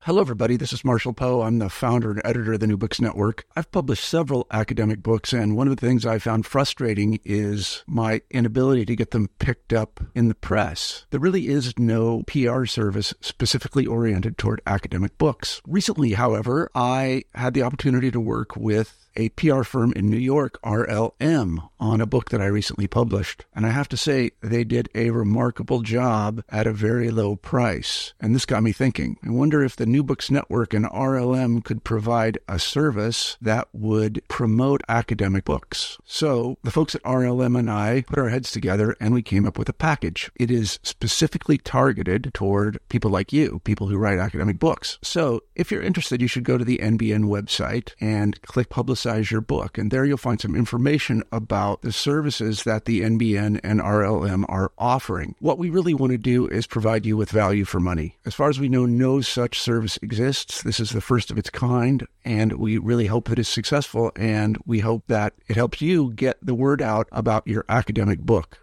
Hello, everybody. This is Marshall Poe. I'm the founder and editor of the New Books Network. I've published several academic books, and one of the things I found frustrating is my inability to get them picked up in the press. There really is no PR service specifically oriented toward academic books. Recently, however, I had the opportunity to work with a PR firm in New York, RLM, on a book that I recently published. And I have to say, they did a remarkable job at a very low price. And this got me thinking. I wonder if the New Books Network and RLM could provide a service that would promote academic books. So the folks at RLM and I put our heads together and we came up with a package. It is specifically targeted toward people like you, people who write academic books. So if you're interested, you should go to the NBN website and click Publicize Your Book. And there you'll find some information about the services that the NBN and RLM are offering. What we really want to do is provide you with value for money. As far as we know, no such service exists. This is the first of its kind, and we really hope that it's successful, and we hope that it helps you get the word out about your academic book.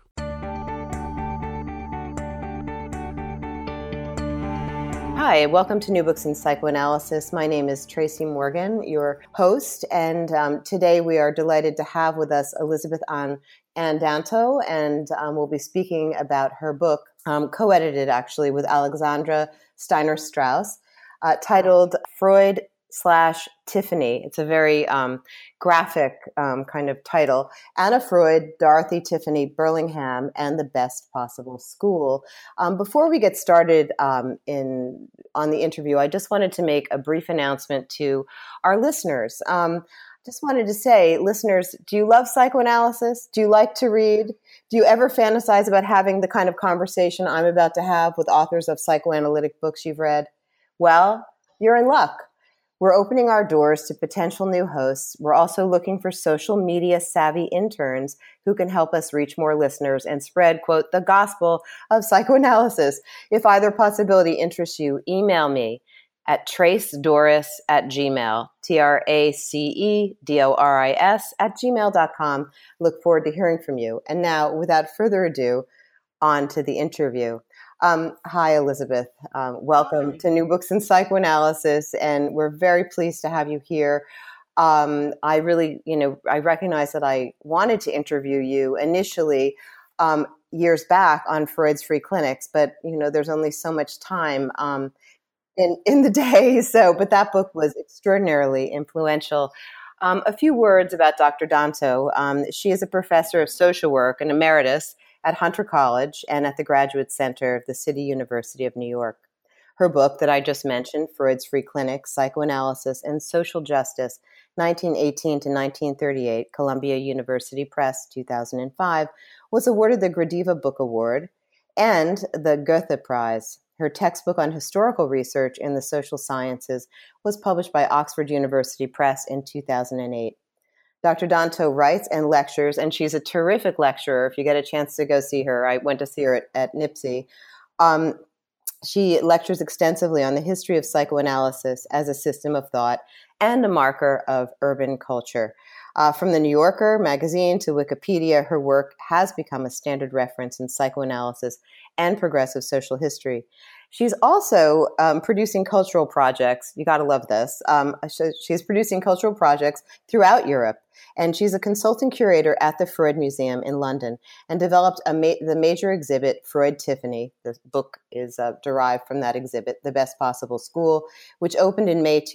Hi, welcome to New Books in Psychoanalysis. My name is Tracy Morgan, your host, and today we are delighted to have with us Elizabeth Andanto, and we'll be speaking about her book, co-edited actually with Alexandra Steiner Strauss, titled Freud/Tiffany. It's a very graphic kind of title. Anna Freud, Dorothy Tiffany Burlingham, and the Best Possible School. Before we get started on the interview, I just wanted to make a brief announcement to our listeners. Just wanted to say, listeners, do you love psychoanalysis? Do you like to read? Do you ever fantasize about having the kind of conversation I'm about to have with authors of psychoanalytic books you've read? Well, you're in luck. We're opening our doors to potential new hosts. We're also looking for social media savvy interns who can help us reach more listeners and spread, quote, the gospel of psychoanalysis. If either possibility interests you, email me at tracedoris@gmail, TRACEDORIS@gmail.com. Look forward to hearing from you. And now, without further ado, on to the interview. Hi, Elizabeth. Welcome to New Books in Psychoanalysis, and we're very pleased to have you here. I really, I recognize that I wanted to interview you initially years back on Freud's Free Clinics, but, there's only so much time in the day. But that book was extraordinarily influential. A few words about Dr. Danto. She is a professor of social work and emeritus at Hunter College and at the Graduate Center of the City University of New York. Her book that I just mentioned, Freud's Free Clinics, Psychoanalysis and Social Justice, 1918 to 1938, Columbia University Press, 2005, was awarded the Gradiva Book Award and the Goethe Prize. Her textbook on historical research in the social sciences was published by Oxford University Press in 2008. Dr. Danto writes and lectures, and she's a terrific lecturer. If you get a chance to go see her, I went to see her at NIPSI. She lectures extensively on the history of psychoanalysis as a system of thought and a marker of urban culture. From the New Yorker magazine to Wikipedia, her work has become a standard reference in psychoanalysis and progressive social history. She's also producing cultural projects. You got to love this. She's producing cultural projects throughout Europe, and she's a consulting curator at the Freud Museum in London and developed the major exhibit, Freud Tiffany. The book is derived from that exhibit, The Best Possible School, which opened in May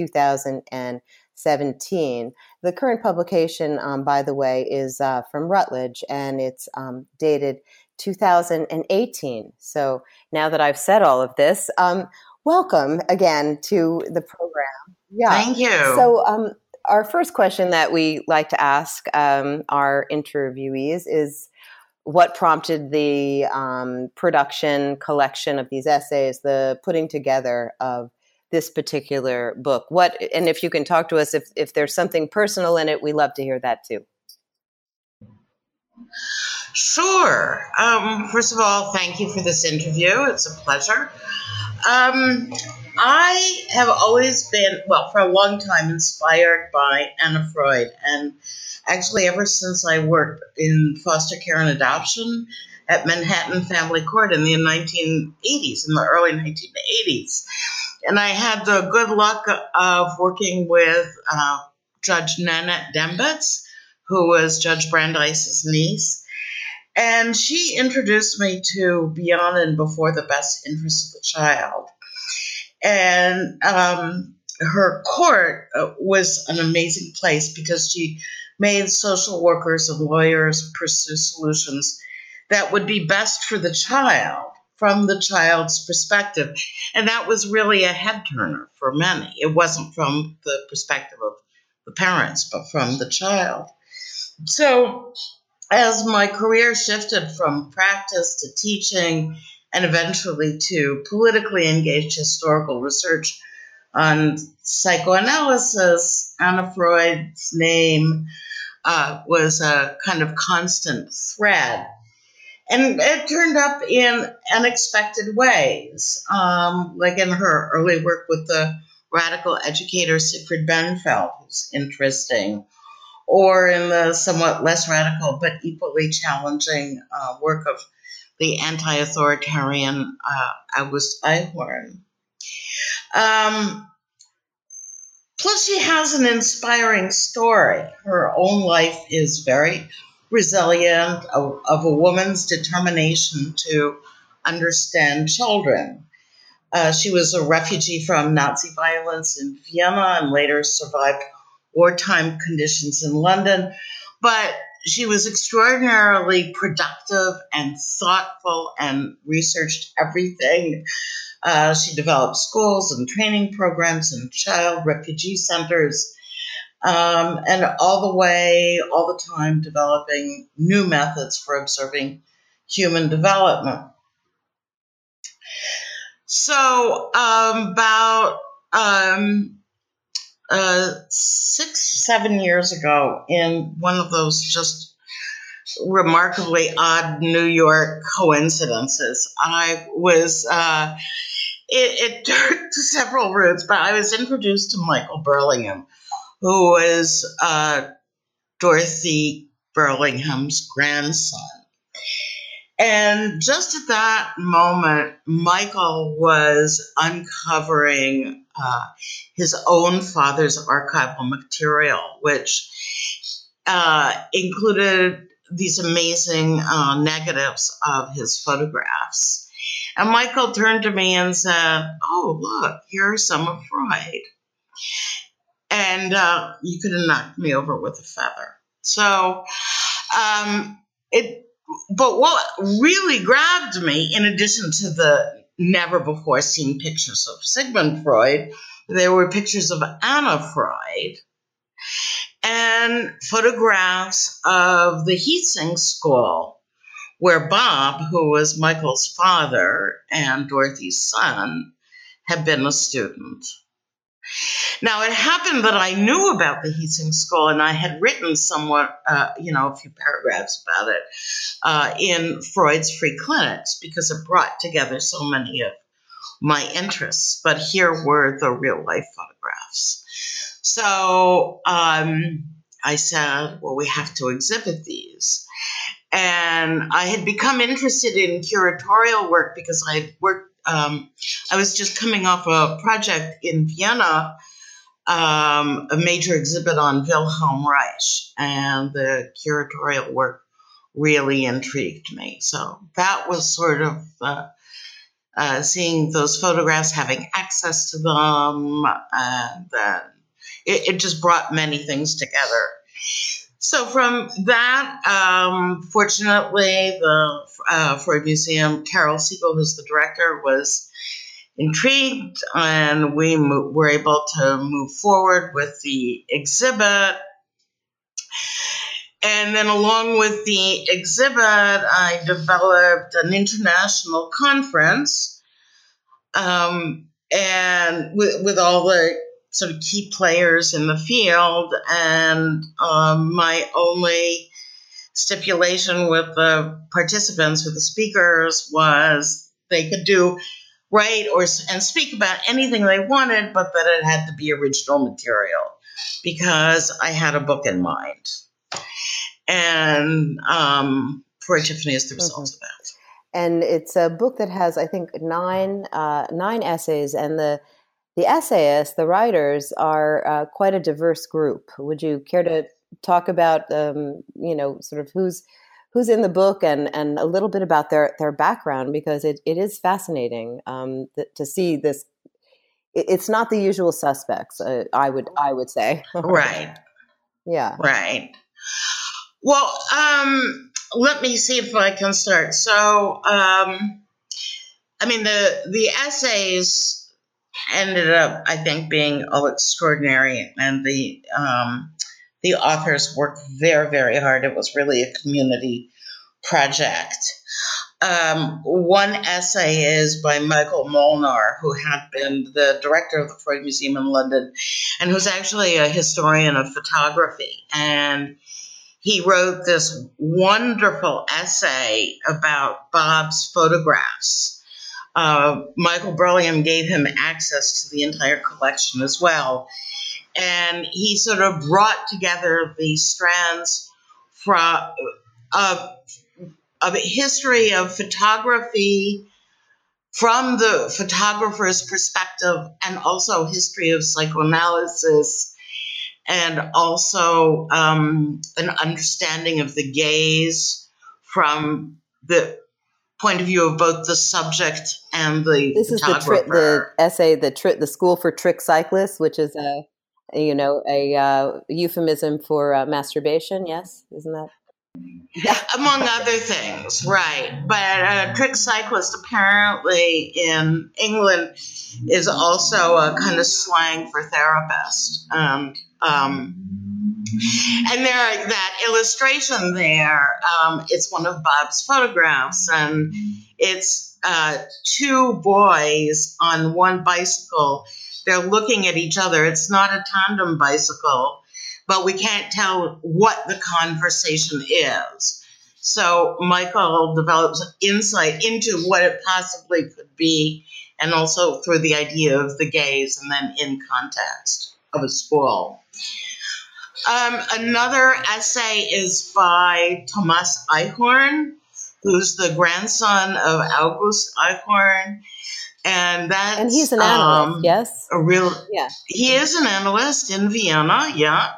2017. The current publication, by the way, is from Routledge, and it's dated 2018. So now that I've said all of this, welcome again to the program. Yeah. Thank you. So our first question that we like to ask our interviewees is, what prompted the production, collection of these essays, the putting together of this particular book? And if you can talk to us, if there's something personal in it, we love to hear that too. Sure. First of all, thank you for this interview. It's a pleasure. I have always been, for a long time, inspired by Anna Freud. And actually, ever since I worked in foster care and adoption at Manhattan Family Court in the 1980s, in the early 1980s, And I had the good luck of working with Judge Nanette Dembitz, who was Judge Brandeis's niece. And she introduced me to Beyond and Before the Best Interest of the Child. And her court was an amazing place because she made social workers and lawyers pursue solutions that would be best for the child from the child's perspective. And that was really a head turner for many. It wasn't from the perspective of the parents, but from the child. So as my career shifted from practice to teaching and eventually to politically engaged historical research on psychoanalysis, Anna Freud's name was a kind of constant thread. And it turned up in unexpected ways, like in her early work with the radical educator Siegfried Benfeld, who's interesting, or in the somewhat less radical but equally challenging work of the anti-authoritarian August Eichhorn. Plus, she has an inspiring story. Her own life is very resilient, of a woman's determination to understand children. She was a refugee from Nazi violence in Vienna and later survived wartime conditions in London. But she was extraordinarily productive and thoughtful and researched everything. She developed schools and training programs and child refugee centers, and all the time developing new methods for observing human development. So about 6-7 years ago, in one of those just remarkably odd New York coincidences, I was, it took several routes, but I was introduced to Michael Burlingham, who is Dorothy Burlingham's grandson. And just at that moment, Michael was uncovering his own father's archival material, which included these amazing negatives of his photographs. And Michael turned to me and said, "Oh, look, here are some of Freud." And you could have knocked me over with a feather. So but what really grabbed me, in addition to the never-before-seen pictures of Sigmund Freud, there were pictures of Anna Freud and photographs of the Hietsing School, where Bob, who was Michael's father and Dorothy's son, had been a student. Now, it happened that I knew about the Hietsing School, and I had written somewhat, a few paragraphs about it in Freud's Free Clinics, because it brought together so many of my interests. But here were the real-life photographs. So I said, well, we have to exhibit these. And I had become interested in curatorial work because I was just coming off a project in Vienna, a major exhibit on Wilhelm Reich, and the curatorial work really intrigued me. So that was sort of seeing those photographs, having access to them, and then it just brought many things together. So from that, fortunately, the Freud Museum, Carol Siegel, who's the director, was intrigued, and we were able to move forward with the exhibit. And then along with the exhibit, I developed an international conference, and with all the sort of key players in the field, and my only stipulation with the participants, with the speakers, was they could write and speak about anything they wanted, but that it had to be original material, because I had a book in mind. And Freud Tiffany is the result of that. And it's a book that has, I think, nine essays, and the the essayists, the writers, are quite a diverse group. Would you care to talk about, sort of who's in the book and a little bit about their background, because it is fascinating to see this. It's not the usual suspects, I would say. Right. Yeah. Right. Well, let me see if I can start. So, the essays ended up, I think, being all extraordinary, and the authors worked very, very hard. It was really a community project. One essay is by Michael Molnar, who had been the director of the Freud Museum in London, and who's actually a historian of photography. And he wrote this wonderful essay about Bob's photographs. Michael Burlingham gave him access to the entire collection as well. And he sort of brought together the strands of a history of photography from the photographer's perspective, and also history of psychoanalysis, and also an understanding of the gaze from the point of view of both the subject and the this photographer. Is the essay, the School for Trick Cyclists, which is a euphemism for masturbation. Yes, isn't that? Yeah. Among other things, right. But a trick cyclist apparently in England is also a kind of slang for therapist. And there, that illustration there, it's one of Bob's photographs, and it's two boys on one bicycle. They're looking at each other. It's not a tandem bicycle, but we can't tell what the conversation is. So Michael develops insight into what it possibly could be, and also through the idea of the gaze, and then in context of a school. Another essay is by Thomas Eichhorn, who's the grandson of August Eichhorn. And he's an analyst, yes? He is an analyst in Vienna, yeah.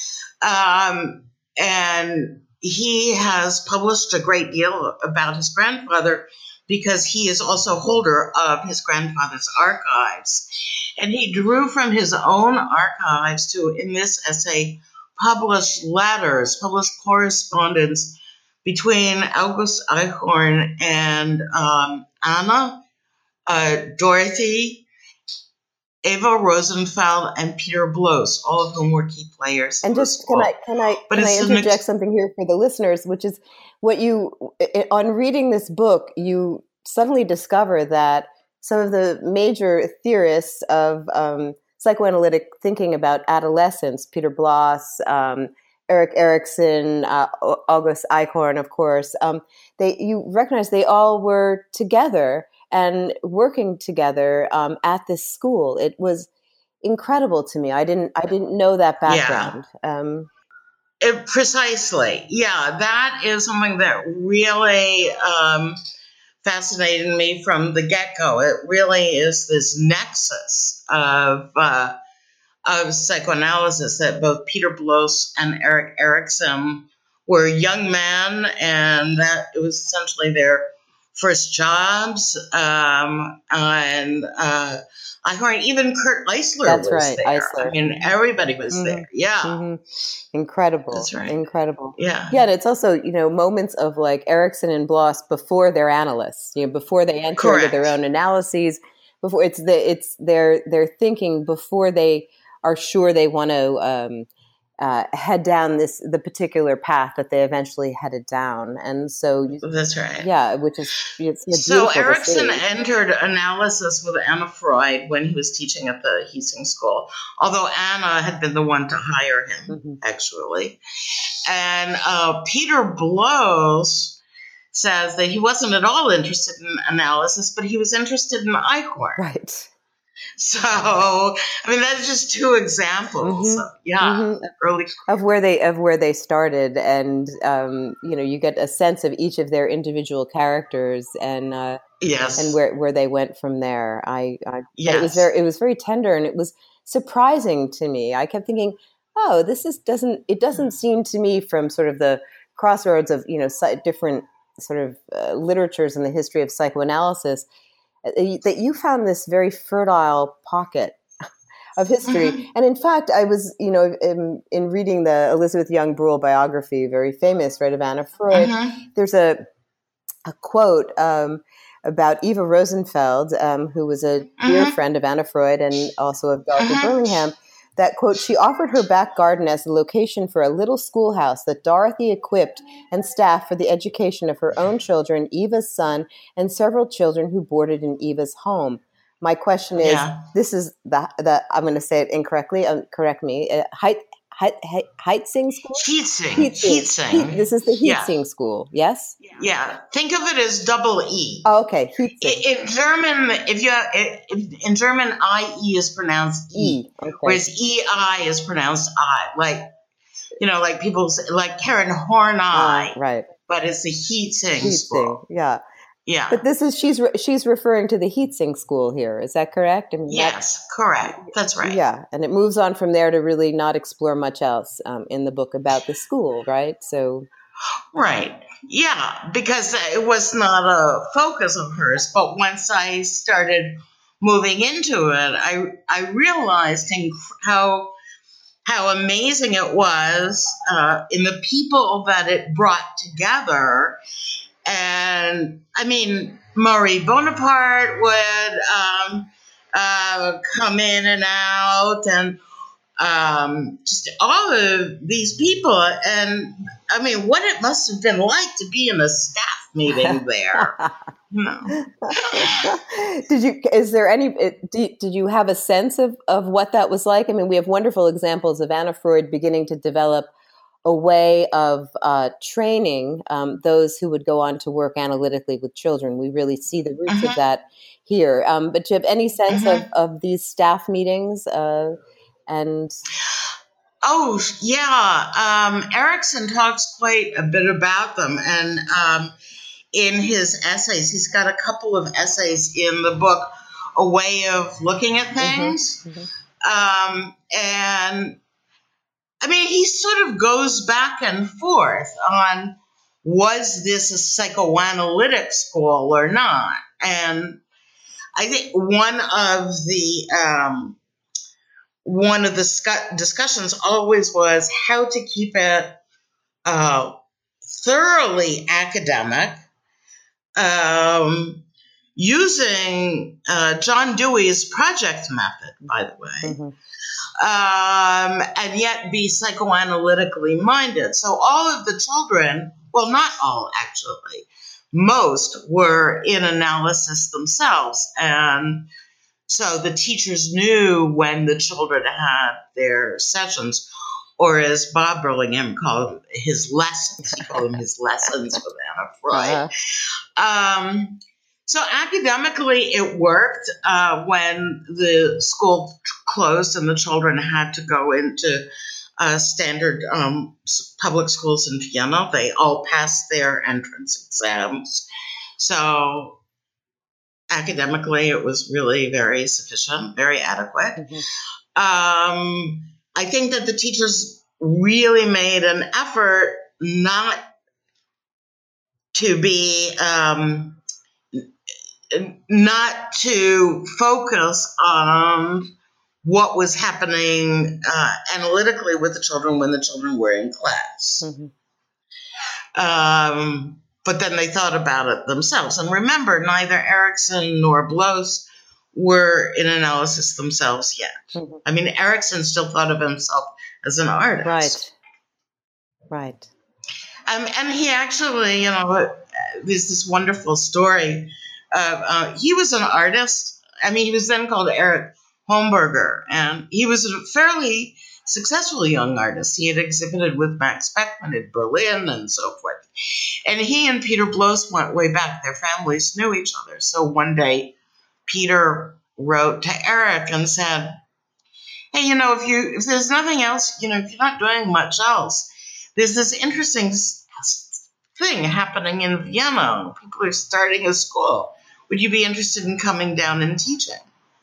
And he has published a great deal about his grandfather, because he is also holder of his grandfather's archives. And he drew from his own archives to, in this essay, published correspondence between August Eichhorn and Anna, Dorothy, Eva Rosenfeld, and Peter Bloss, all of whom were key players. And just can I interject something here for the listeners, which is on reading this book, you suddenly discover that some of the major theorists of psychoanalytic thinking about adolescence, Peter Bloss, Erik Erikson, August Eichhorn, of course, you recognize they all were together and working together at this school. It was incredible to me. I didn't know that background. Yeah. Precisely. Yeah, that is something that really fascinated me from the get-go. It really is this nexus of psychoanalysis, that both Peter Bloss and Erik Erikson were young men, and that it was essentially their first jobs. Eichhorn, even Kurt Eisler was there. Eisler. I mean, everybody was there. Yeah. Mm-hmm. Incredible. That's right. Incredible. Yeah. Yeah. And it's also, moments of like Erikson and Bloss before they're analysts, before they enter into their own analyses, before it's their thinking before they are sure they want to head down the particular path that they eventually headed down. And so that's right. Yeah, which is so Erikson entered analysis with Anna Freud when he was teaching at the Hiesing School, although Anna had been the one to hire him, actually. And Peter Bloss says that he wasn't at all interested in analysis, but he was interested in Eichhorn. Right. So, I mean, that's just two examples. Early of where they started, and you get a sense of each of their individual characters, and yes, and where they went from there. Yes. It was very tender, and it was surprising to me. I kept thinking, oh, it doesn't seem to me, from sort of the crossroads of different sort of literatures in the history of psychoanalysis, that you found this very fertile pocket of history. Mm-hmm. And in fact, I was, in reading the Elizabeth Young Bruhl biography, very famous, right, of Anna Freud, there's a quote about Eva Rosenfeld, who was a dear friend of Anna Freud and also of Dorothy Burlingham, that, quote, she offered her back garden as the location for a little schoolhouse that Dorothy equipped and staffed for the education of her own children, Eva's son, and several children who boarded in Eva's home. My question is, this is the I'm going to say it incorrectly. Correct me. Heitzing School? Heatsing. This is the Heatsing School, yes? Yeah. Think of it as double E. Oh, okay. In German, in German, I-E is pronounced E, whereas E-I is pronounced I. Like people say, like Karen Horney. Right. But it's the Heatsing School. Yeah. Yeah. But this is she's referring to the Heatsing School here. Is that correct? I mean, yes, correct. That's right. Yeah, and it moves on from there to really not explore much else in the book about the school, right? So, right. Yeah, because it was not a focus of hers. But once I started moving into it, I realized how amazing it was in the people that it brought together. And I mean, Marie Bonaparte would come in and out, and just all of these people. And I mean, what it must have been like to be in a staff meeting there. Did you have a sense of what that was like? I mean, we have wonderful examples of Anna Freud beginning to develop a way of training those who would go on to work analytically with children. We really see the roots of that here. But do you have any sense of these staff meetings? And oh, yeah. Erikson talks quite a bit about them. And in his essays, he's got a couple of essays in the book, A Way of Looking at Things. And I mean, he sort of goes back and forth on, was this a psychoanalytic school or not? And I think one of the discussions always was how to keep it thoroughly academic, using John Dewey's project method, by the way. And yet be psychoanalytically minded. So all of the children, well, not all actually, most were in analysis themselves. And so the teachers knew when the children had their sessions, or as Bob Burlingham called his lessons. He called them his lessons with Anna Freud. So academically, it worked. When the school closed and the children had to go into standard public schools in Vienna, they all passed their entrance exams. So academically, it was really very sufficient, very adequate. I think that the teachers really made an effort not to be not to focus on what was happening analytically with the children when the children were in class. But then they thought about it themselves. And remember, neither Erikson nor Bloss were in analysis themselves yet. I mean, Erikson still thought of himself as an artist. Right. And he actually, there's this wonderful story. He was an artist. I mean, he was then called Erich Homburger, and he was a fairly successful young artist. He had exhibited with Max Beckmann in Berlin and so forth. And he and Peter Bloss went way back. Their families knew each other. So one day, Peter wrote to Eric and said, hey, if there's nothing else, if you're not doing much else, there's this interesting thing happening in Vienna. People are starting a school. Would you be interested in coming down and teaching?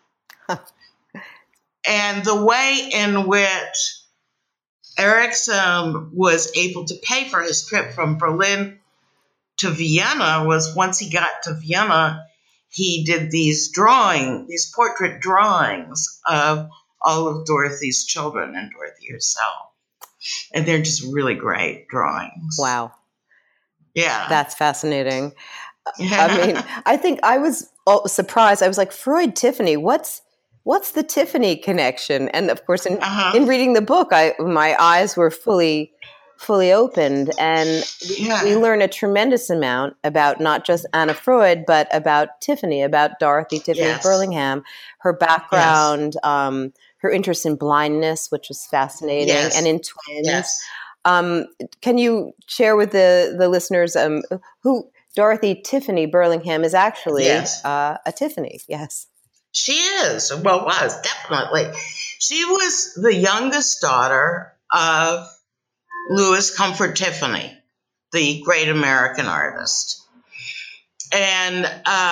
And the way in which Erikson was able to pay for his trip from Berlin to Vienna was once he got to Vienna, he did these portrait drawings of all of Dorothy's children and Dorothy herself. And they're just really great drawings. Wow. Yeah. That's fascinating. I mean, I think I was surprised. I was like, Freud, Tiffany, what's the Tiffany connection? And of course, in reading the book, my eyes were fully opened, and we learn a tremendous amount about not just Anna Freud, but about Tiffany, about Dorothy Tiffany Burlingham, her background, her interest in blindness, which was fascinating, and in twins. Yes. Can you share with the listeners who Dorothy Tiffany Burlingham is actually a Tiffany? Yes. She is. Well, was, definitely. She was the youngest daughter of Louis Comfort Tiffany, the great American artist. And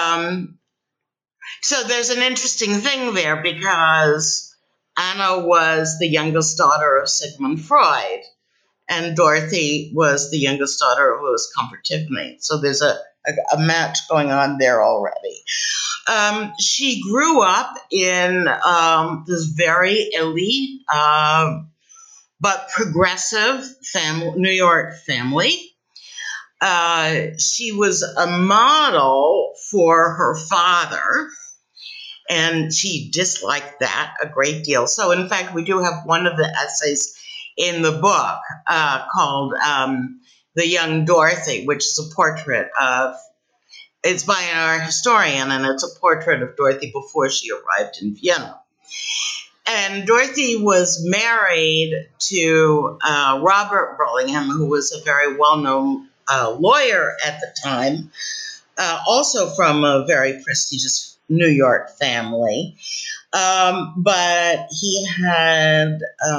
so there's an interesting thing there because Anna was the youngest daughter of Sigmund Freud, and Dorothy was the youngest daughter of Louis Comfort Tiffany. So there's a match going on there already. She grew up in this very elite but progressive New York family. She was a model for her father, and she disliked that a great deal. So, in fact, we do have one of the essays in the book called The Young Dorothy, which is a portrait of, it's by an art historian, and it's a portrait of Dorothy before she arrived in Vienna. And Dorothy was married to Robert Burlingham, who was a very well-known lawyer at the time, also from a very prestigious New York family. But he had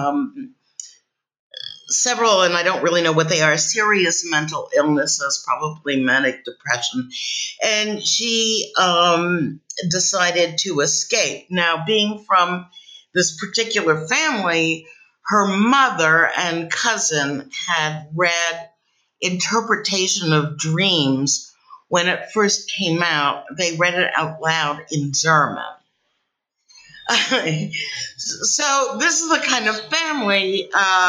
several, and I don't really know what they are, serious mental illnesses, probably manic depression. And she decided to escape. Now, being from this particular family, her mother and cousin had read Interpretation of Dreams when it first came out. They read it out loud in German. So this is the kind of family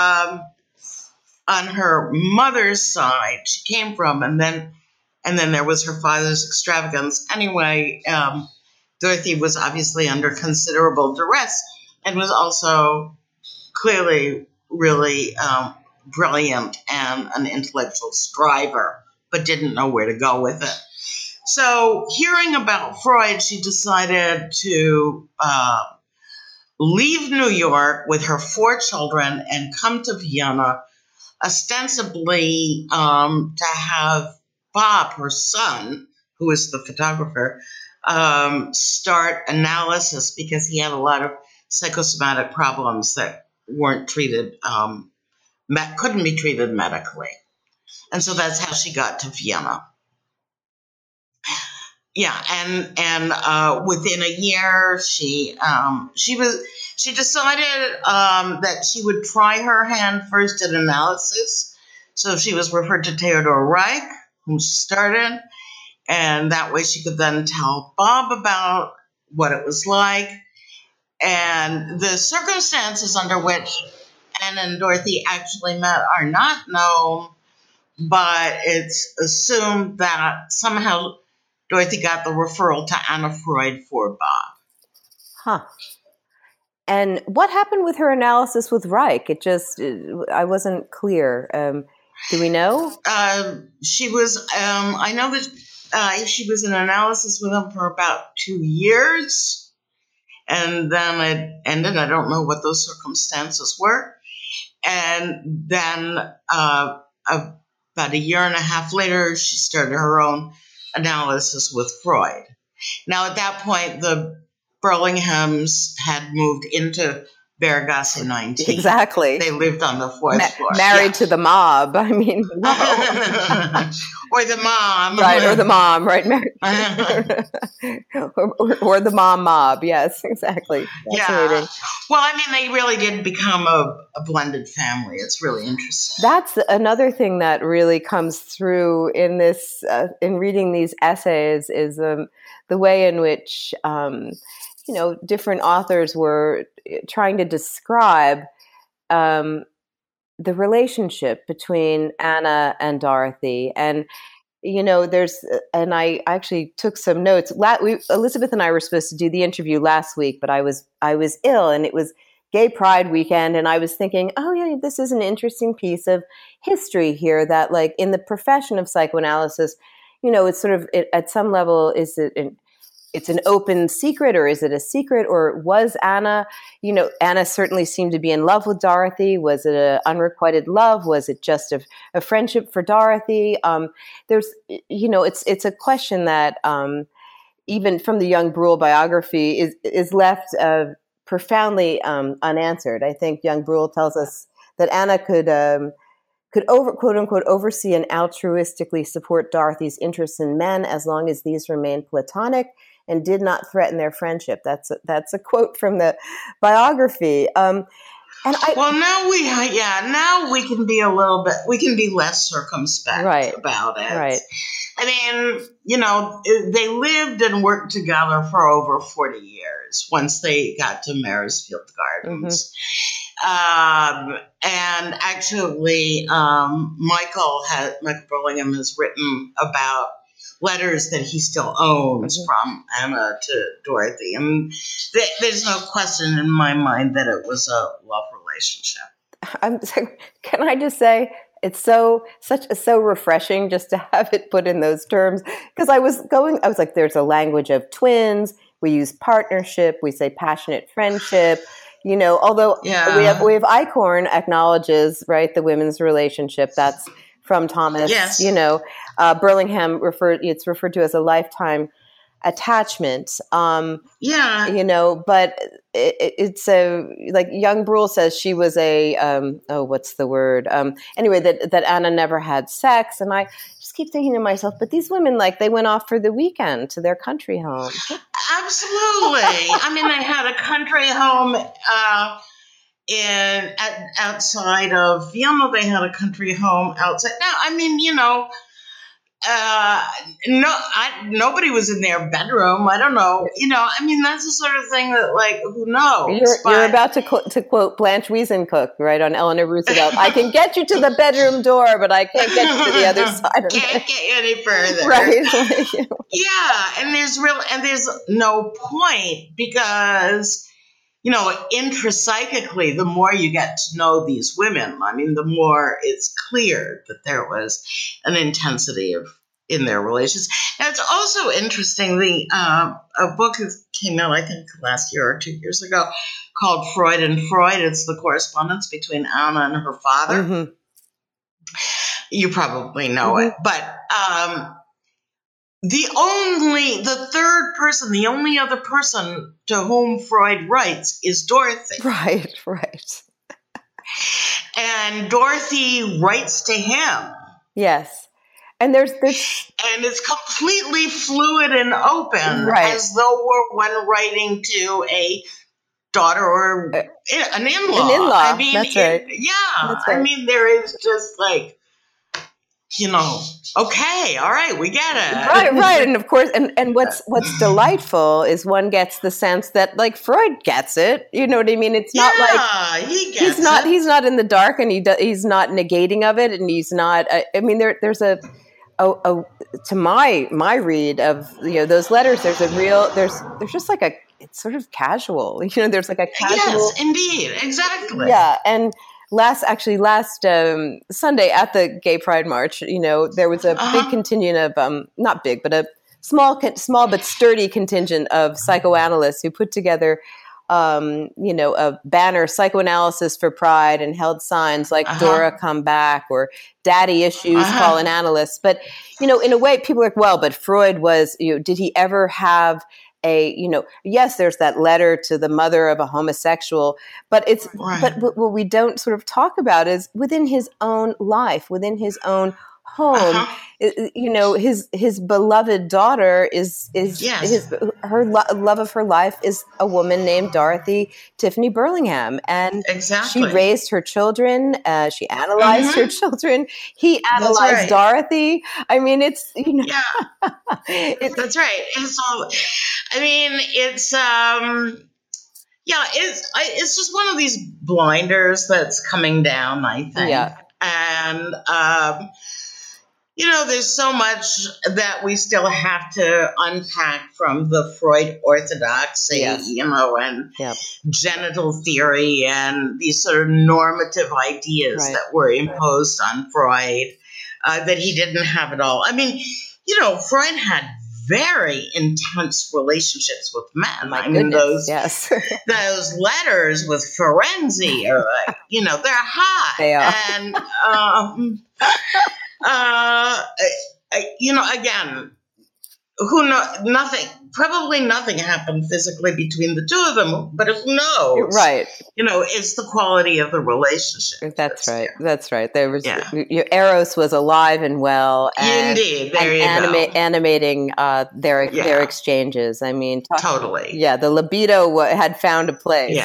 on her mother's side she came from, and then there was her father's extravagance. Anyway, Dorothy was obviously under considerable duress and was also clearly really brilliant and an intellectual striver, but didn't know where to go with it. So hearing about Freud, she decided to leave New York with her 4 children and come to Vienna, ostensibly to have Bob, her son, who is the photographer, start analysis because he had a lot of psychosomatic problems that weren't treated, couldn't be treated medically. And so that's how she got to Vienna. Yeah, and within a year, she decided that she would try her hand first at analysis. So she was referred to Theodor Reich, who started, and that way she could then tell Bob about what it was like. And the circumstances under which Anna and Dorothy actually met are not known, but it's assumed that somehow Dorothy got the referral to Anna Freud for Bob. Huh. And what happened with her analysis with Reich? I wasn't clear. Do we know? She was, I know that she was in analysis with him for about 2 years. And then it ended. I don't know what those circumstances were. And then about a year and a half later, she started her own analysis with Freud. Now, at that point, the Burlinghams had moved into Barragasa 19. Exactly. They lived on the fourth floor. Married to the mob. I mean, or the mom. Right, or the mom, right? or the mom mob. Yes, exactly. Yeah. Well, I mean, they really did become a blended family. It's really interesting. That's another thing that really comes through in this, in reading these essays, is the way in which, different authors were trying to describe the relationship between Anna and Dorothy. And, and I actually took some notes. Elizabeth and I were supposed to do the interview last week, but I was ill, and it was Gay Pride weekend. And I was thinking, oh yeah, this is an interesting piece of history here, that like in the profession of psychoanalysis, it's sort of, at some level, it's an open secret, or is it a secret? Or was Anna, Anna certainly seemed to be in love with Dorothy. Was it an unrequited love? Was it just a friendship for Dorothy? There's, it's a question that even from the Young Bruhl biography is left profoundly unanswered. I think Young Bruhl tells us that Anna could quote unquote oversee and altruistically support Dorothy's interests in men as long as these remained platonic and did not threaten their friendship. That's a quote from the biography. Now we can be we can be less circumspect about it. Right. I mean, they lived and worked together for over 40 years once they got to Maresfield Gardens. Mm-hmm. And actually, Michael Burlingham has written about letters that he still owns from Anna to Dorothy. And there's no question in my mind that it was a love relationship. Can I just say, it's so refreshing just to have it put in those terms. Because I was like, there's a language of twins. We use partnership. We say passionate friendship. Although we have Eichhorn acknowledges, right, the women's relationship. That's from Thomas. Yes. Burlingham it's referred to as a lifetime attachment. But it's like Young Bruhl says, she was what's the word? Anyway, that Anna never had sex. And I just keep thinking to myself, but these women, like, they went off for the weekend to their country home. Absolutely. I mean, they had a country home outside of Vienna. They had a country home outside. Now, I mean, nobody was in their bedroom. I don't know. I mean, that's the sort of thing that, like, who knows? You're about to quote Blanche Wiesen-Cook, right, on Eleanor Roosevelt. I can get you to the bedroom door, but I can't get you to the other side of it. Can't get you any further. Right. Yeah, and there's no point, because intrapsychically, the more you get to know these women, I mean, the more it's clear that there was an intensity in their relations. And it's also interesting, a book came out, I think, last year or 2 years ago, called Freud and Freud. It's the correspondence between Anna and her father. Mm-hmm. You probably know it. But the third person, the only other person to whom Freud writes is Dorothy. Right. And Dorothy writes to him. Yes. And there's and it's completely fluid and open, as though we're one writing to a daughter or an in-law. An in-law. I mean, that's right. That's right. I mean, there is just like, okay, all right, we get it. Right. And of course, and what's delightful is one gets the sense that, like, Freud gets it. You know what I mean? It's not like he gets it. He's not in the dark, and he's not negating of it, and he's not. I mean, there's to my read of those letters, there's just like it's sort of casual. There's like a casual. Yes, indeed, exactly. Yeah, and. Last Sunday at the Gay Pride March, there was a big contingent of, not big, but a small but sturdy contingent of psychoanalysts who put together, a banner, Psychoanalysis for Pride, and held signs like Dora Come Back or Daddy Issues, Call an Analyst. But, in a way, people are like, well, but Freud was, did he ever have yes, there's that letter to the mother of a homosexual, but but what we don't sort of talk about is within his own life, within his own home, his beloved daughter is her love of her life is a woman named Dorothy Tiffany Burlingham, and she raised her children. She analyzed her children. He analyzed Dorothy. I mean, it's that's right. And so, I mean, it's it's just one of these blinders that's coming down, I think, and. There's so much that we still have to unpack from the Freud orthodoxy, and genital theory and these sort of normative ideas that were imposed on Freud, that he didn't have at all. I mean, Freud had very intense relationships with men. Those letters with Ferenczi are like, they're hot. They are. And, again, probably nothing happened physically between the two of them, but who knows? Right. It's the quality of the relationship. That's right. That's right. There was Eros was alive and well. And, indeed. There you go. Animating their exchanges. I mean, totally. Yeah. The libido had found a place,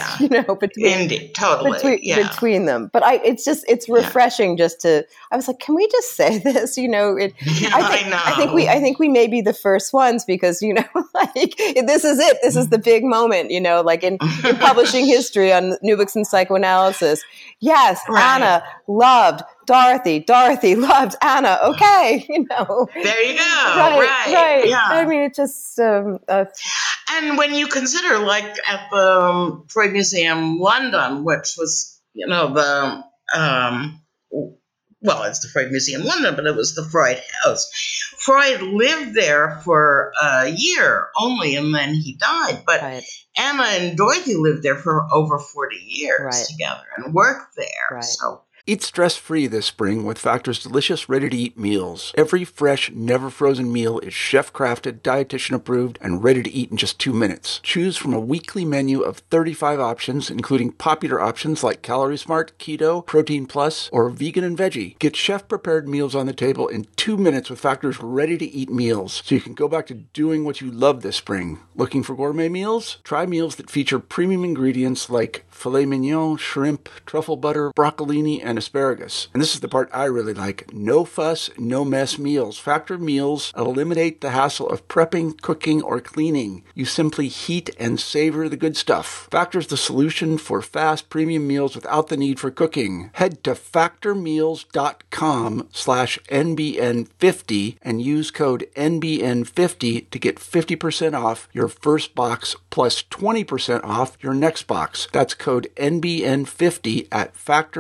between them. But it's refreshing just to, I was like, can we just say this? I know. I think we may be the first ones because, like this is it. This is the big moment, like in publishing history on New Books in Psychoanalysis. Yes, Anna loved Dorothy. Dorothy loved Anna. Okay, There you go. Right. Yeah. I mean, it just. And when you consider, like at the Freud Museum, London, which was, it's the Freud Museum London, but it was the Freud House. Freud lived there for a year only, and then he died. But Anna and Dorothy lived there for over 40 years together and worked there. Right. So. Eat stress-free this spring with Factor's delicious, ready-to-eat meals. Every fresh, never-frozen meal is chef-crafted, dietitian-approved, and ready to eat in just 2 minutes. Choose from a weekly menu of 35 options, including popular options like Calorie Smart, Keto, Protein Plus, or Vegan and Veggie. Get chef-prepared meals on the table in 2 minutes with Factor's ready-to-eat meals, so you can go back to doing what you love this spring. Looking for gourmet meals? Try meals that feature premium ingredients like filet mignon, shrimp, truffle butter, broccolini, and asparagus. And this is the part I really like. No fuss, no mess meals. Factor meals eliminate the hassle of prepping, cooking, or cleaning. You simply heat and savor the good stuff. Factor's the solution for fast premium meals without the need for cooking. Head to factormeals.com/NBN50 and use code NBN50 to get 50% off your first box plus 20% off your next box. That's code NBN50 at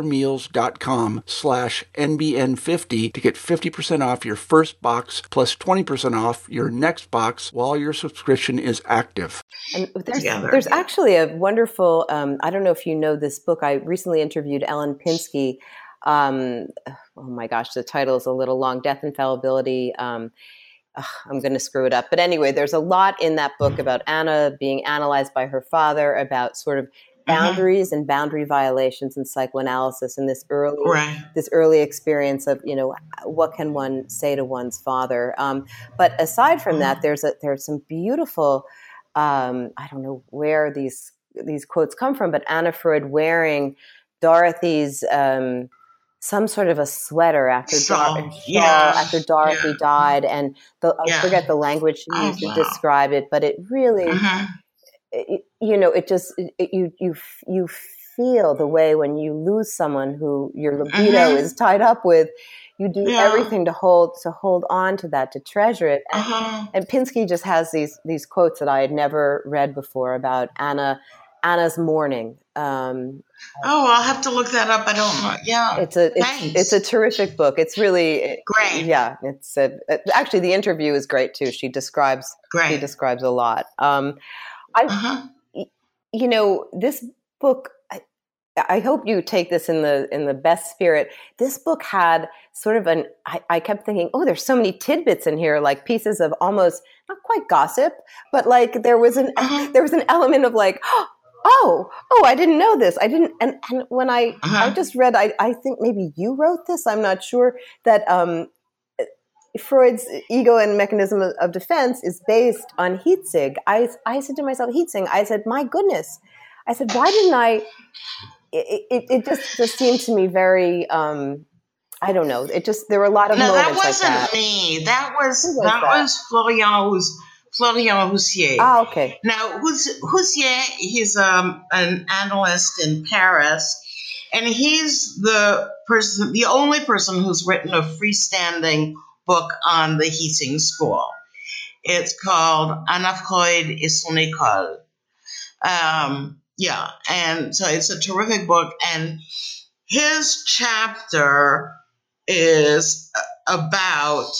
factormeals.com/NBN50 to get 50% off your first box plus 20% off your next box while your subscription is active. And there's actually a wonderful, I don't know if you know this book. I recently interviewed Ellen Pinsky. Oh my gosh, the title is a little long, Death and Fallibility. I'm going to screw it up. But anyway, there's a lot in that book about Anna being analyzed by her father, about sort of boundaries and boundary violations in psychoanalysis, and this early experience of, what can one say to one's father? But aside from that, there's some beautiful, I don't know where these quotes come from, but Anna Freud wearing Dorothy's some sort of a sweater after Dorothy died, and I forget the language she used to describe it, but it really. You feel the way when you lose someone who your libido is tied up with. You do everything to hold on to that, to treasure it. And Pinsky just has these quotes that I had never read before about Anna's mourning. I'll have to look that up. I don't know. Yeah, it's a terrific book. It's really great. Yeah, it's actually the interview is great too. She describes a lot. This book, I hope you take this in the best spirit. This book had sort of I kept thinking, oh, there's so many tidbits in here, like pieces of almost not quite gossip, but like there was an element of like, oh, I didn't know this. I didn't. And when I just read, I think maybe you wrote this. I'm not sure that Freud's ego and mechanism of defense is based on Hitzig. I said to myself, Hitzig, I said, my goodness. I said, why didn't I? It just seemed to me very, I don't know. There were a lot of moments like that. That wasn't me. That was Florian Houssier. Ah, okay. Now, Houssier, he's an analyst in Paris, and he's the only person who's written a freestanding book on the Hitzig school. It's called Anna Freud et son école. Yeah, and so it's a terrific book, and his chapter is about,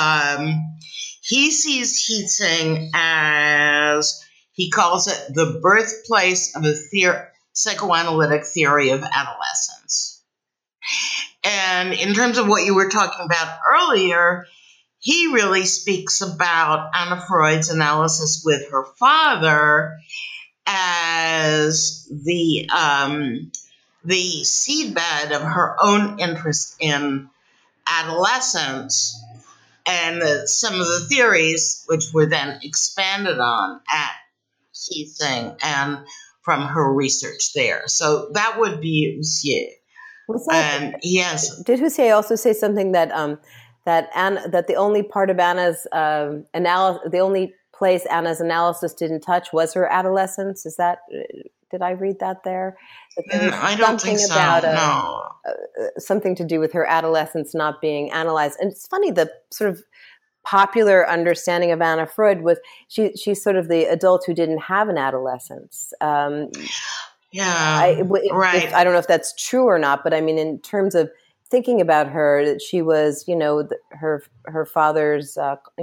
he sees Hitzig as, he calls it the birthplace of a psychoanalytic theory of adolescence. And in terms of what you were talking about earlier, he really speaks about Anna Freud's analysis with her father as the seedbed of her own interest in adolescence, and some of the theories which were then expanded on at Hitzig and from her research there. So that would be Houssier. Did Houssier also say something that that the only part of Anna's analysis, the only place Anna's analysis didn't touch was her adolescence? Is that, did I read that there? I don't think so. No. Something to do with her adolescence not being analyzed. And it's funny, the sort of popular understanding of Anna Freud was she's sort of the adult who didn't have an adolescence. Right. I don't know if that's true or not, but I mean, in terms of thinking about her, that she was, her father's,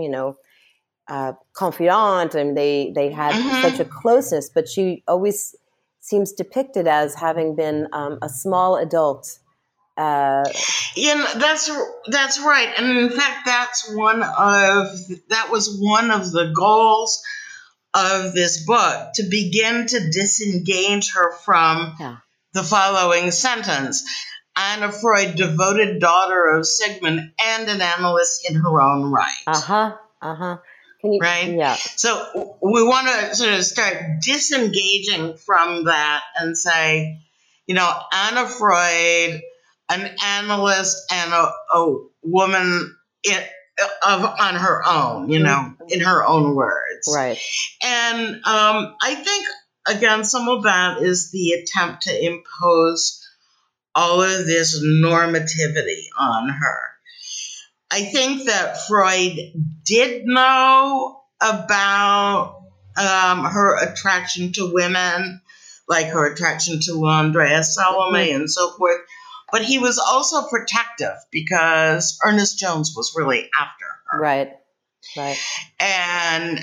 confidant, and they had such a closeness, but she always seems depicted as having been a small adult. That's right, and in fact, that was one of the goals of this book, to begin to disengage her from the following sentence: Anna Freud, devoted daughter of Sigmund and an analyst in her own right. Right? Yeah. So we want to sort of start disengaging from that and say, Anna Freud, an analyst and a woman on her own, in her own words. Right. And I think, again, some of that is the attempt to impose all of this normativity on her. I think that Freud did know about her attraction to women, like her attraction to Andrea Salome and so forth, but he was also protective because Ernest Jones was really after her. Right. And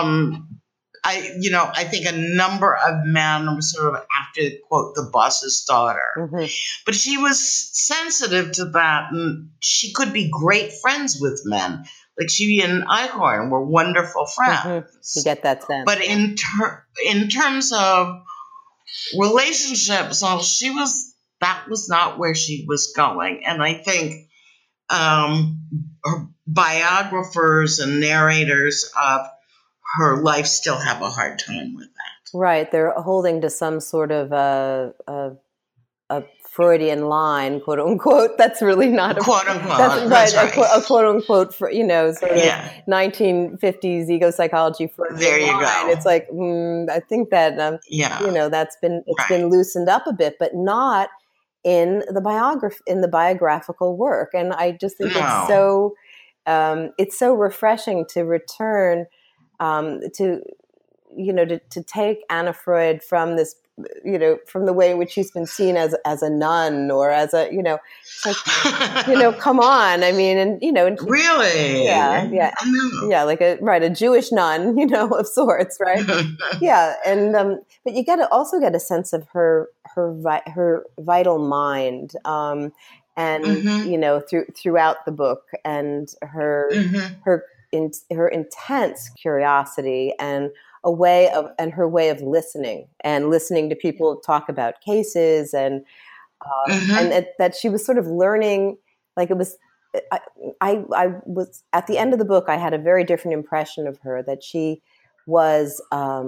I think a number of men were sort of after, quote, the boss's daughter. But she was sensitive to that, and she could be great friends with men. Like she and Eichhorn were wonderful friends. You get that sense. But in terms of relationships, that was not where she was going. And I think her biographers and narrators of her life still have a hard time with that. Right. They're holding to some sort of a Freudian line, quote unquote. That's really not a quote unquote. That's right. A quote unquote, sort of 1950s ego psychology Freudian there you line. go. It's like, I think that, that's been loosened up a bit, but not in the biographical work. And I just think it's so refreshing to return to take Anna Freud from this from the way in which she's been seen as a nun or as a, it's like, come on. I mean, and, really? Yeah. Yeah. Like a Jewish nun, of sorts. Right. Yeah. And, but you also get a sense of her vital mind. And, throughout the book, and her intense curiosity and her way of listening to people talk about cases, and that she was sort of learning, like it was, I was at the end of the book, I had a very different impression of her, that she was,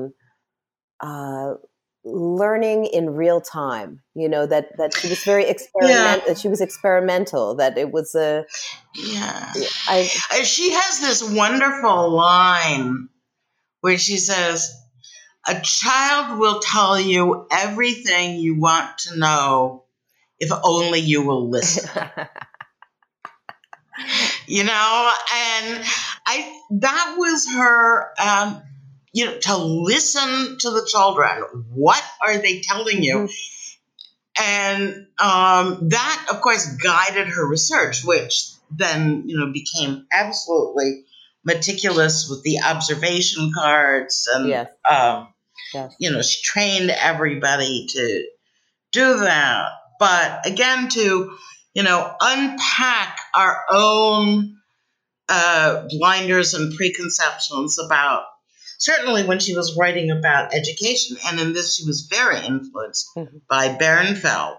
learning in real time, that she was very that she was experimental, that it was she has this wonderful line where she says, "A child will tell you everything you want to know if only you will listen." And that was her, to listen to the children. What are they telling you? And that, of course, guided her research, which then, became absolutely meticulous with the observation cards. And, she trained everybody to do that. But again, to, unpack our own blinders and preconceptions about, certainly when she was writing about education, and in this she was very influenced by Bernfeld.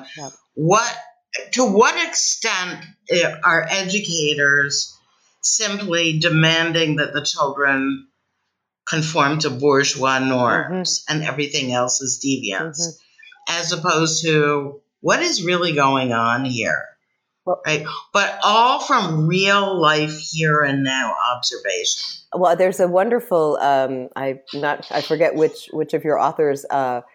To what extent are educators simply demanding that the children conform to bourgeois norms and everything else is deviance, as opposed to what is really going on here? Right, but all from real life here and now observation. Well, there's a wonderful, I forget which of your authors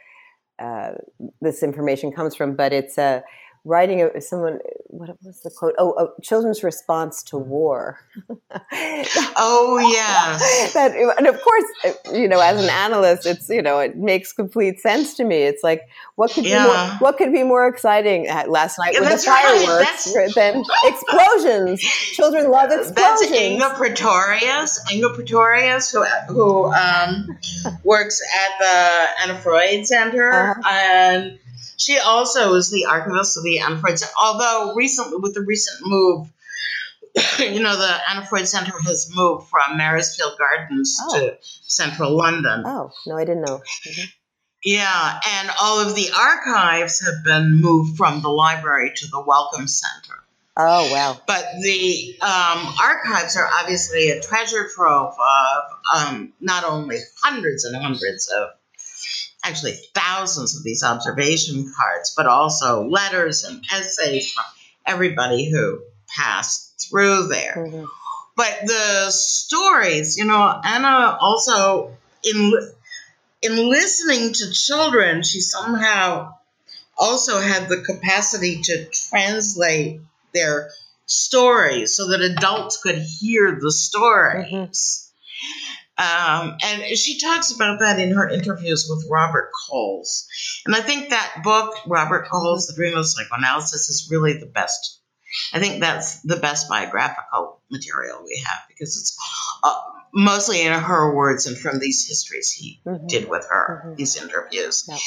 this information comes from, but it's writing someone. What was the quote? Children's response to war. Oh yes. And of course, as an analyst, it's it makes complete sense to me. It's like what could be more excining? Last night with the fireworks than explosions. Children love explosions. That's Inga Pretorius, who works at the Anna Freud Center, and she also is the archivist of the Anna Freud Center. Although recently, with the recent move, the Anna Freud Center has moved from Maresfield Gardens to central London. Oh, no, I didn't know. Yeah, and all of the archives have been moved from the library to the Wellcome Center. Oh, wow. But the archives are obviously a treasure trove of not only hundreds and hundreds of, actually thousands of these observation cards, but also letters and essays from everybody who passed through there. But the stories, Anna also, in listening to children, she somehow also had the capacity to translate their stories so that adults could hear the stories. And she talks about that in her interviews with Robert Coles. And I think that book, Robert Coles, The Dream of Psychoanalysis, is really the best. I think that's the best biographical material we have, because it's mostly in her words and from these histories he did with her, these interviews. Yep.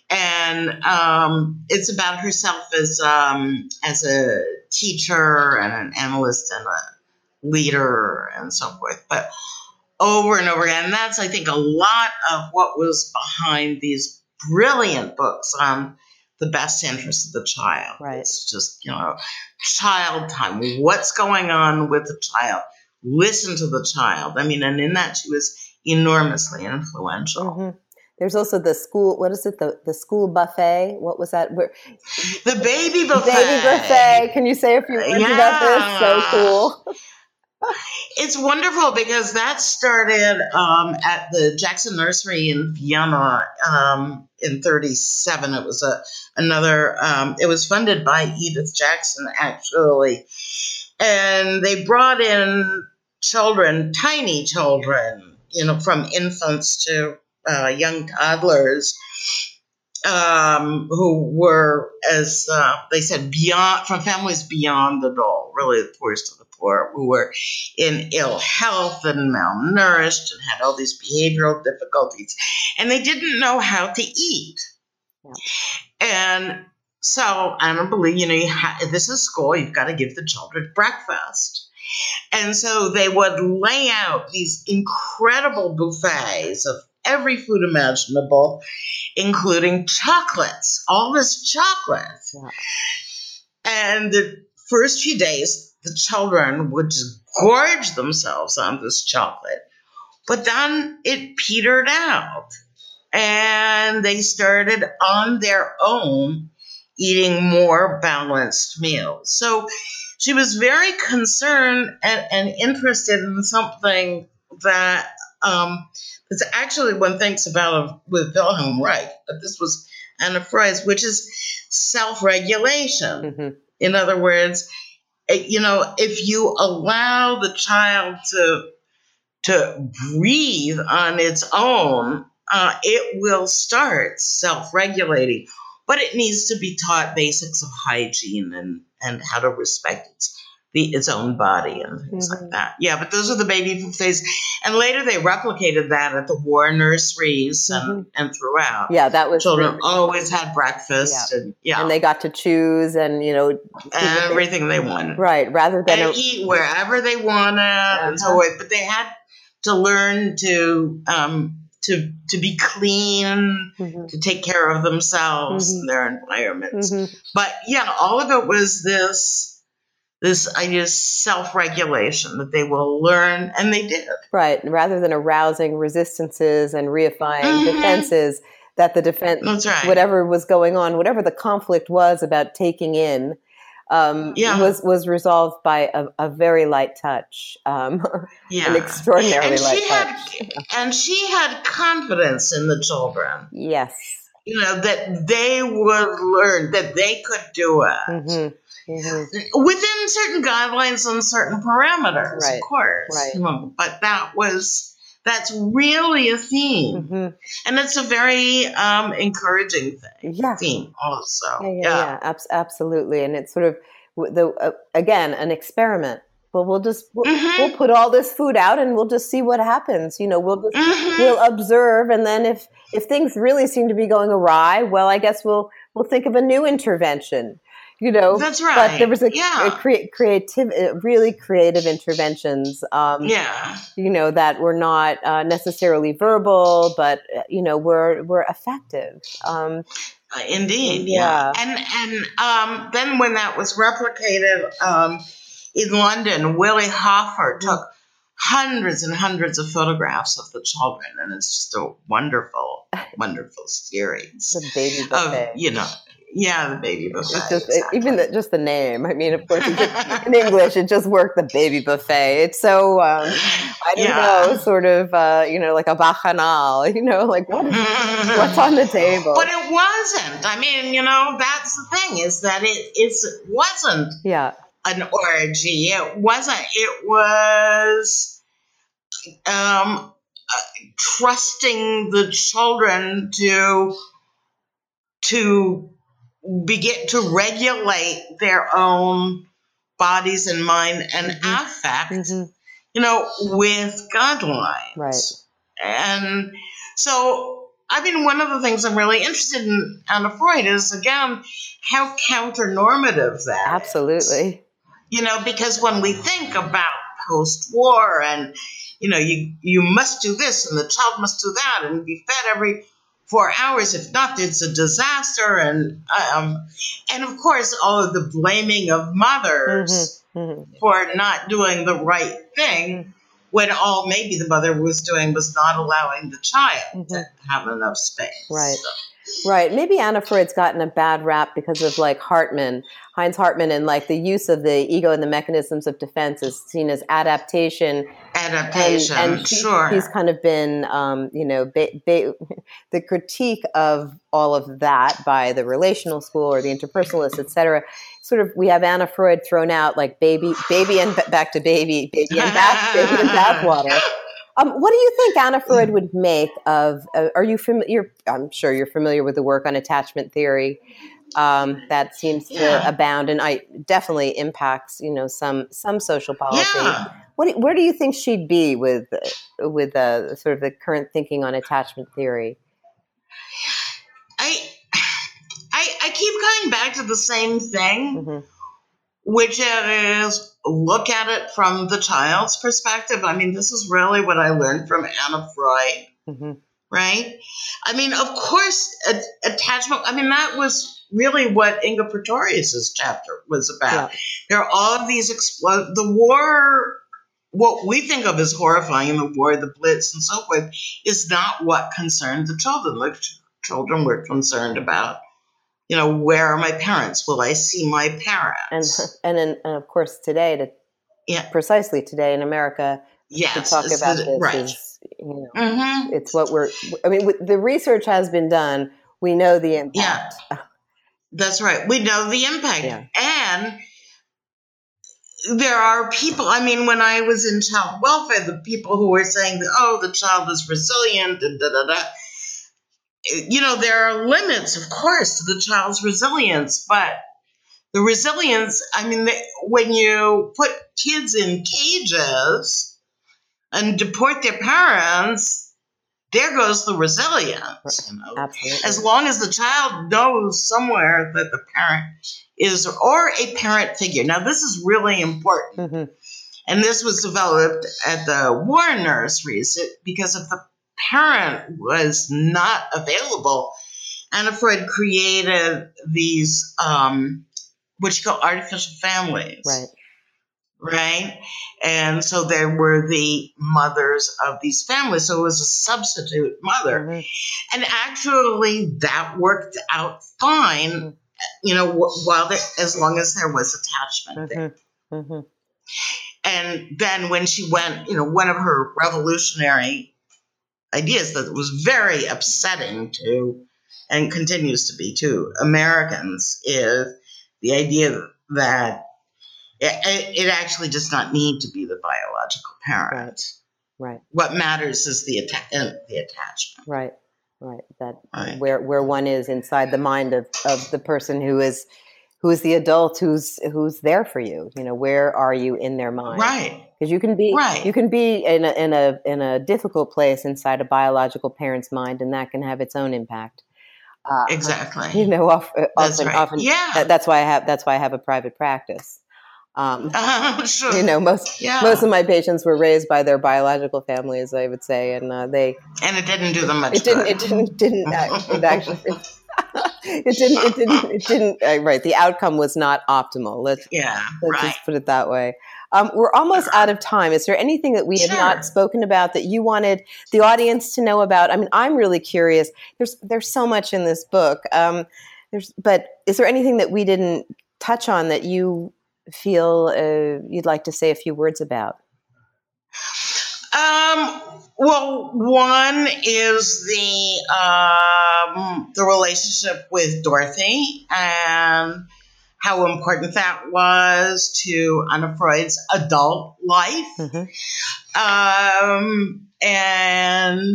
And it's about herself as a teacher and an analyst and a leader and so forth. But over and over again, and that's, I think, a lot of what was behind these brilliant books on the best interest of the child. Right. It's just, child time. What's going on with the child? Listen to the child. I mean, and in that she was enormously influential. There's also the school, what is it? The school buffet. What was that? The baby buffet. Baby buffet. Can you say a few words about this? So cool. It's wonderful because that started at the Jackson Nursery in Vienna in 1937. It was it was funded by Edith Jackson, actually. And they brought in children, tiny children, from infants to young toddlers. who were, as they said, from families beyond the dole, really the poorest of the poor, who were in ill health and malnourished and had all these behavioral difficulties, and they didn't know how to eat. Yeah. And so Anna believed, this is school, you've got to give the children breakfast. And so they would lay out these incredible buffets of every food imaginable, including chocolates, all this chocolate. Yeah. And the first few days, the children would just gorge themselves on this chocolate. But then it petered out, and they started on their own eating more balanced meals. So she was very concerned and interested in something that it's actually one thinks about with Wilhelm Reich, but this was Anna Freud's, which is self-regulation. Mm-hmm. In other words, if you allow the child to breathe on its own, it will start self-regulating. But it needs to be taught basics of hygiene and how to respect its own body and things like that. Yeah, but those are the baby buffets. And later they replicated that at the war nurseries and throughout. Yeah, that was children always had breakfast. Yeah. And they got to choose and, everything they wanted. Right, rather than eat wherever they wanted and so on. But they had to learn to be clean, to take care of themselves and their environments. But all of it was this idea of self-regulation that they will learn, and they did. Right, rather than arousing resistances and reifying defenses, that the defense, that's right, whatever was going on, whatever the conflict was about taking in, was resolved by a very light touch, an extraordinarily light touch. And she had confidence in the children. Yes. That they would learn, that they could do it. Within certain guidelines and certain parameters, right, of course. Right. But that's really a theme. And it's a very encouraging theme also. Yeah, absolutely. And it's sort of, again, an experiment. But we'll put all this food out and we'll just see what happens. We'll observe, and then if things really seem to be going awry, well, I guess we'll think of a new intervention. That's right. But there was really creative interventions. That were not necessarily verbal, but were effective. Indeed, yeah. And then when that was replicated in London, Willie Hoffer took hundreds and hundreds of photographs of the children, and it's just a wonderful, wonderful series. The baby buffet. The baby buffet. Even just the name. I mean, of course, in English, it just worked. The baby buffet. It's so I don't know, sort of like a bacchanal. Like what's on the table. But it wasn't. I mean, that's the thing, is that it wasn't. Yeah. An orgy. It wasn't. It was trusting the children to begin to regulate their own bodies and mind and affect, with guidelines. Right. And so, I mean, one of the things I'm really interested in Anna Freud is, again, how counter-normative that Absolutely. is. Because when we think about post-war and, you must do this and the child must do that and be fed every 4 hours. If not, it's a disaster. And of course, all of the blaming of mothers for not doing the right thing when all maybe the mother was doing was not allowing the child to have enough space. Right. Right. Maybe Anna Freud's gotten a bad rap because of Heinz Hartmann, and the use of the ego and the mechanisms of defense is seen as adaptation. And sure. He's kind of been, the critique of all of that by the relational school or the interpersonalists, et cetera. Sort of, we have Anna Freud thrown out like baby and back to baby and bathwater. What do you think Anna Freud would make of? Are you familiar? I'm sure you're familiar with the work on attachment theory that seems to abound, and definitely impacts some social policy. Yeah. Where do you think she'd be with sort of the current thinking on attachment theory? I keep coming back to the same thing, which is look at it from the child's perspective. I mean, this is really what I learned from Anna Freud, right? I mean, of course, attachment, I mean, that was really what Inga Pretorius' chapter was about. Yeah. There are all of these the war, what we think of as horrifying, the war, the Blitz, and so forth, is not what concerned the children. The children were concerned about, where are my parents? Will I see my parents? And of course, today, precisely today in America, to talk about this is, it's what the research has been done. We know the impact. Yeah, that's right. We know the impact. Yeah. And there are people, I mean, when I was in child welfare, the people who were saying, the child is resilient, and there are limits, of course, to the child's resilience, but the resilience, I mean, when you put kids in cages and deport their parents, there goes the resilience. Absolutely. As long as the child knows somewhere that the parent is, or a parent figure. Now, this is really important. And this was developed at the war nurseries because if the parent was not available, Anna Freud created these what you call artificial families. Right? And so there were the mothers of these families. So it was a substitute mother. And actually that worked out fine, as long as there was attachment there. And then when she went, one of her revolutionary ideas that was very upsetting to, and continues to be to, Americans is the idea that it actually does not need to be the biological parent. Right. What matters is the attachment. Right. That where one is inside the mind of the person who is the adult who's there for you. Where are you in their mind? Right. Because you can be in a difficult place inside a biological parent's mind, and that can have its own impact. Exactly. Often. Yeah. That's why I have a private practice. Sure. Most of my patients were raised by their biological families, I would say, and it didn't do them much good. It didn't actually. It didn't. Right. The outcome was not optimal. Let's just put it that way. We're almost out of time. Is there anything that we have not spoken about that you wanted the audience to know about? I mean, I'm really curious. There's so much in this book. But is there anything that we didn't touch on that you feel you'd like to say a few words about? Well, one is the relationship with Dorothy and how important that was to Anna Freud's adult life. And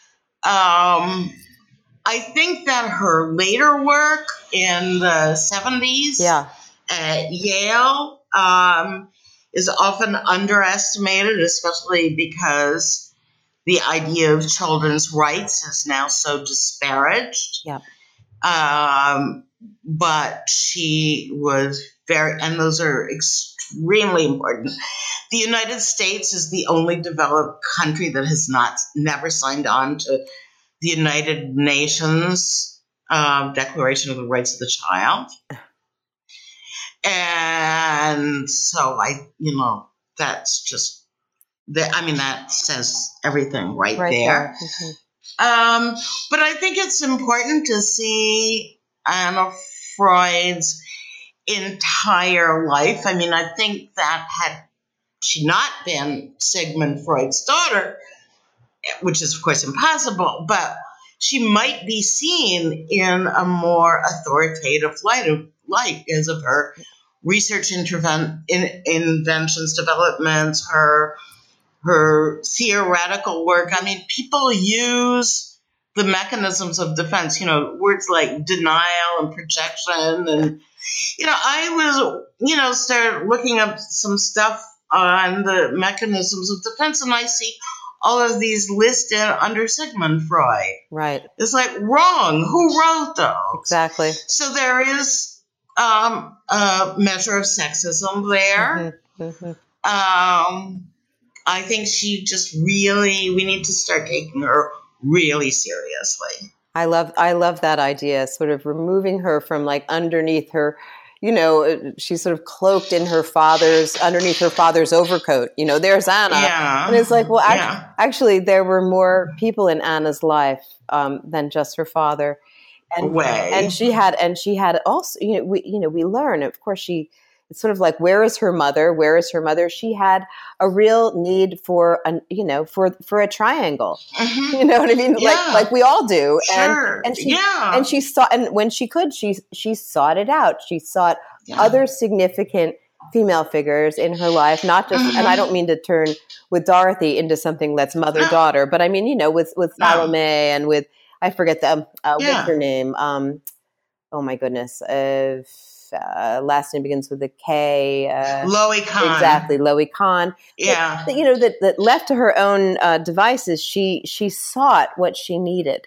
I think that her later work in the 70s at Yale is often underestimated, especially because the idea of children's rights is now so disparaged. But she was and those are extremely important. The United States is the only developed country that has never signed on to the United Nations Declaration of the Rights of the Child. And so that's just, that says everything right there. But I think it's important to see Anna Freud's entire life. I mean, I think that had she not been Sigmund Freud's daughter, which is of course impossible, but she might be seen in a more authoritative light as of her research inventions, developments, her her theoretical work. I mean, people use the mechanisms of defense, words like denial and projection. And, I was, started looking up some stuff on the mechanisms of defense, and I see all of these listed under Sigmund Freud. Right. It's like, wrong. Who wrote those? Exactly. So there is a measure of sexism there. I think we need to start taking her really seriously. I love that idea, sort of removing her from like underneath her, she's sort of cloaked in underneath her father's overcoat. There's Anna. Yeah. And it's like, well, actually there were more people in Anna's life than just her father. And she had also, we learn, of course, it's sort of like, where is her mother? Where is her mother? She had a real need for a triangle. Mm-hmm. You know what I mean? Yeah. Like we all do. Sure. And she sought, and when she could, she sought it out. She sought other significant female figures in her life, not just, and I don't mean to turn with Dorothy into something that's mother-daughter, but I mean, with Salome and with, I forget what's her name? Oh my goodness. Last name begins with a K. Loie Kahn. Exactly, Loie Kahn. Yeah. That left to her own devices, she sought what she needed.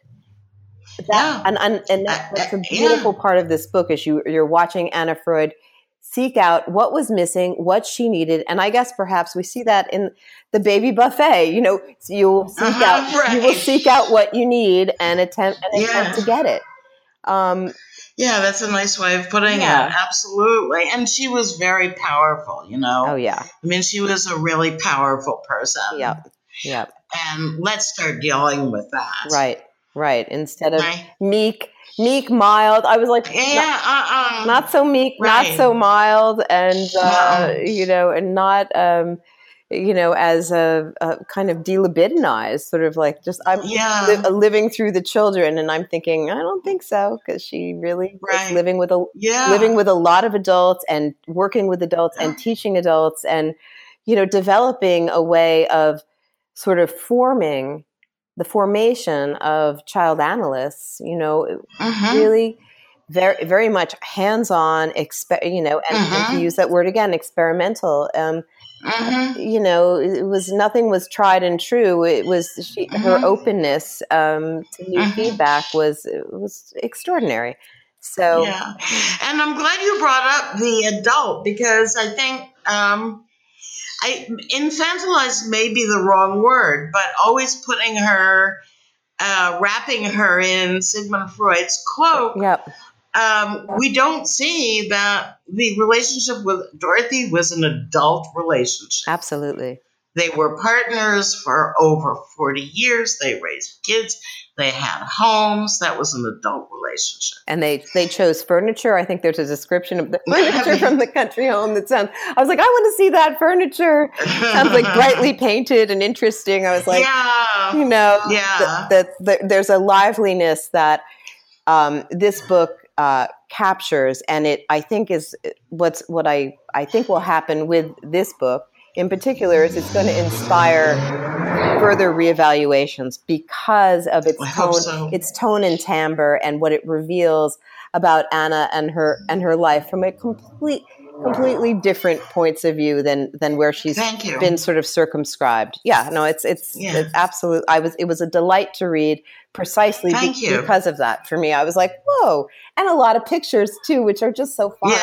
That's a beautiful part of this book is you're watching Anna Freud seek out what was missing, what she needed, and I guess perhaps we see that in the baby buffet. You'll seek out what you need and attempt to get it. Yeah, that's a nice way of putting it. Absolutely. And she was very powerful, Oh, yeah. I mean, she was a really powerful person. Yep. And let's start dealing with that. Right. Instead of meek, mild. I was like, not so meek, not so mild, and, and not, as a kind of delibidinized, sort of like just living through the children, and I'm thinking I don't think so, because she really is living with a lot of adults and working with adults and teaching adults and developing a way of sort of the formation of child analysts. Really very very much hands-on, and to use that word again, experimental. Nothing was tried and true. It was her openness to new feedback was extraordinary. So, and I'm glad you brought up the adult, because I think infantilized may be the wrong word, but always putting her, wrapping her in Sigmund Freud's cloak. Yep. We don't see that the relationship with Dorothy was an adult relationship. Absolutely. They were partners for over 40 years. They raised kids. They had homes. That was an adult relationship. And they chose furniture. I think there's a description of the furniture from the country home that sounds, I was like, I want to see that furniture. Sounds like brightly painted and interesting. I was like, there's a liveliness that this book captures, and it I think is what I think will happen with this book in particular is it's going to inspire further reevaluations because of its tone and timbre, and what it reveals about Anna and her life from a completely different points of view than where she's been sort of circumscribed. It's absolute. It was a delight to read, precisely because of that. For me, I was like, whoa, and a lot of pictures too, which are just so fun.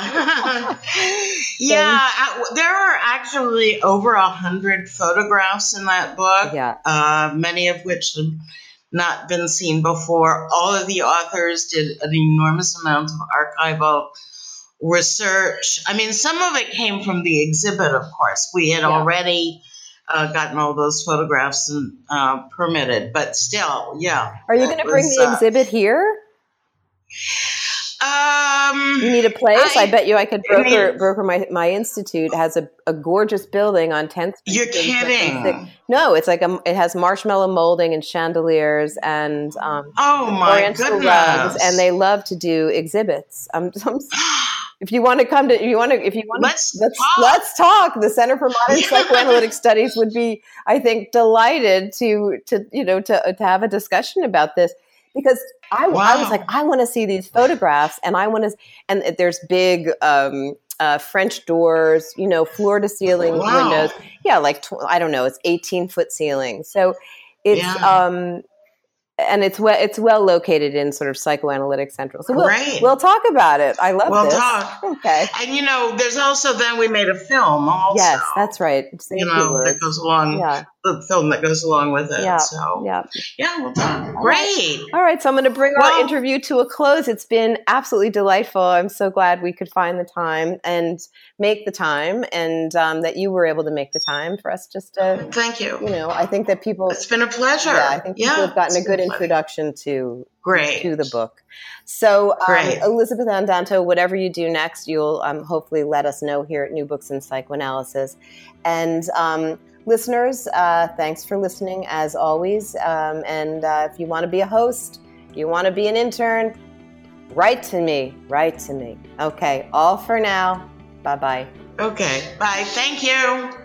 There are actually over 100 photographs in that book. Many of which have not been seen before. All of the authors did an enormous amount of archival research. I mean, some of it came from the exhibit, of course. We had already gotten all those photographs and permitted, but still, Are you going to bring the exhibit here? You need a place? I bet you I could broker my institute has a gorgeous building on 10th Street. You're kidding. No, it's like it has marshmallow molding and chandeliers and Oriental rugs, and they love to do exhibits. if you want to come to, let's talk. The Center for Modern Psychoanalytic Studies would be, I think, delighted to have a discussion about this, because I was like, I want to see these photographs, and and there's big French doors, floor to ceiling windows. Yeah, I don't know, it's 18-foot ceiling. So it's and it's well located in sort of Psychoanalytic Central. So we'll talk about it. I love this. We'll talk. Okay. And there's also, then we made a film also. Yes, that's right. That goes along. Yeah. The film that goes along with it. Yeah. So we'll talk. Great. All right. So I'm going to bring our interview to a close. It's been absolutely delightful. I'm so glad we could find the time and make the time, and that you were able to make the time for us just to. Thank you. I think that people. It's been a pleasure. Yeah, I think people have gotten a good introduction to the book. So, Elizabeth Andanto, whatever you do next, you'll hopefully let us know here at New Books in Psychoanalysis. And listeners, thanks for listening as always. And if you want to be a host, you want to be an intern, write to me. Okay, all for now. Bye-bye. Okay, bye. Thank you.